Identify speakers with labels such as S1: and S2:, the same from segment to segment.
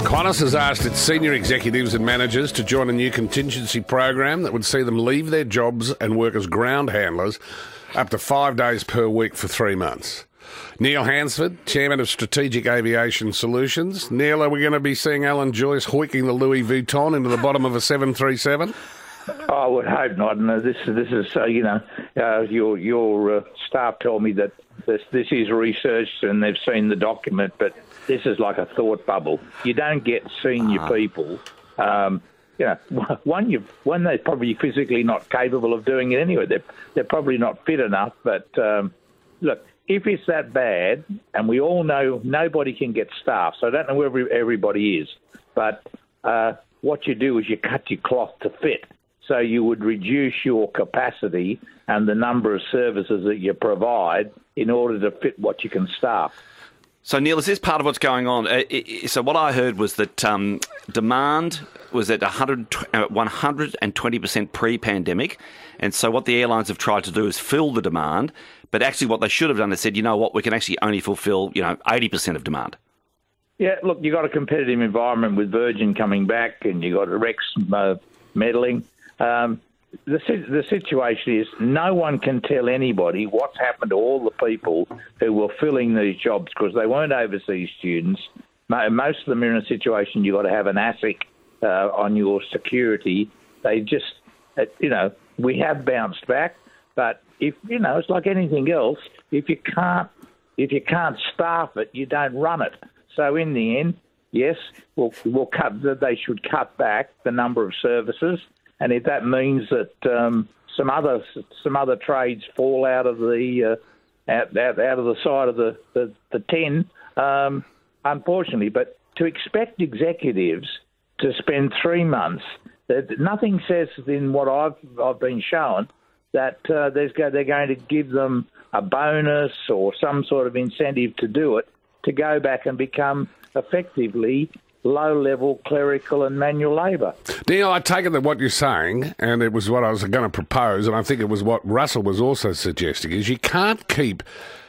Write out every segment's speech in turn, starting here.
S1: Qantas has asked its senior executives and managers to join a new contingency program that would see them leave their jobs and work as ground handlers up to 5 days per week for 3 months. Neil Hansford, Chairman of Strategic Aviation Solutions. Neil, are we going to be seeing Alan Joyce hoiking the Louis Vuitton into the bottom of a 737?
S2: I would hope not. No, this is your staff told me that this is researched and they've seen the document, but this is like a thought bubble. You don't get senior people. One, they're probably physically not capable of doing it anyway. They're probably not fit enough. But look, if it's that bad, and we all know nobody can get staff, so I don't know where everybody is. But what you do is you cut your cloth to fit. So you would reduce your capacity and the number of services that you provide in order to fit what you can staff.
S3: So, Neil, is this part of what's going on? So what I heard was that demand was at 120% pre-pandemic, and so what the airlines have tried to do is fill the demand, but actually what they should have done is said, you know what, we can actually only fulfil 80% of demand.
S2: Yeah, look, you got a competitive environment with Virgin coming back, and you got Rex meddling. The situation is no one can tell anybody what's happened to all the people who were filling these jobs because they weren't overseas students. Most of them are in a situation you've got to have an ASIC on your security. They just, we have bounced back, but it's like anything else. If you can't staff it, you don't run it. So in the end, yes, they should cut back the number of services. And if that means that some other trades fall out of the side of the 10, unfortunately, but to expect executives to spend 3 months, nothing says in what I've been shown that they're going to give them a bonus or some sort of incentive to do it, to go back and become effectively low-level clerical and manual labour.
S1: Neil, I take it that what you're saying, and it was what I was going to propose, and I think it was what Russell was also suggesting, is you can't keep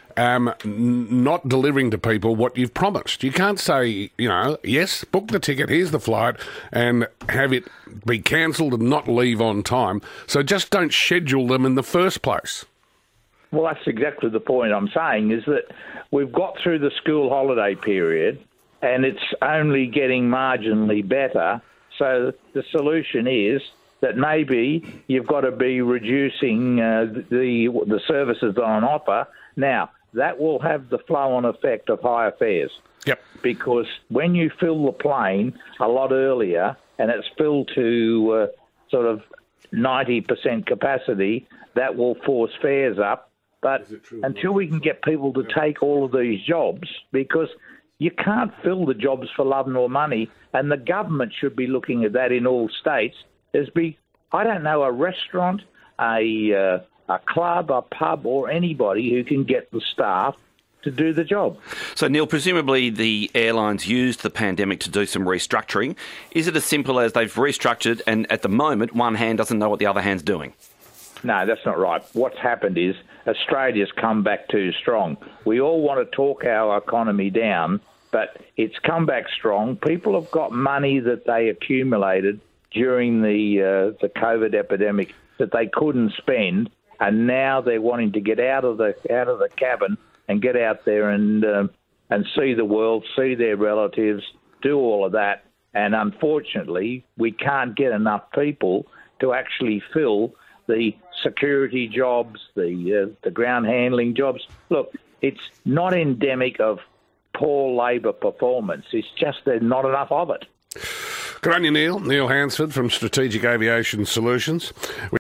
S1: not delivering to people what you've promised. You can't say, yes, book the ticket, here's the flight, and have it be cancelled and not leave on time. So just don't schedule them in the first place.
S2: Well, that's exactly the point I'm saying, is that we've got through the school holiday period, and it's only getting marginally better. So the solution is that maybe you've got to be reducing the services on offer. Now, that will have the flow-on effect of higher fares.
S1: Yep. Because
S2: when you fill the plane a lot earlier and it's filled to sort of 90% capacity, that will force fares up. But until we can get people to take all of these jobs, because you can't fill the jobs for love nor money, and the government should be looking at that in all states. I don't know, a restaurant, a club, a pub, or anybody who can get the staff to do the job.
S3: So, Neil, presumably the airlines used the pandemic to do some restructuring. Is it as simple as they've restructured and at the moment one hand doesn't know what the other hand's doing?
S2: No, that's not right. What's happened is Australia's come back too strong. We all want to talk our economy down, but it's come back strong. People have got money that they accumulated during the COVID epidemic that they couldn't spend, and now they're wanting to get out of the cabin and get out there and see the world, see their relatives, do all of that. And unfortunately, we can't get enough people to actually fill the security jobs, the ground handling jobs. Look, it's not endemic of poor labour performance. It's just there's not enough of it.
S1: Good on you, Neil. Neil Hansford from Strategic Aviation Solutions.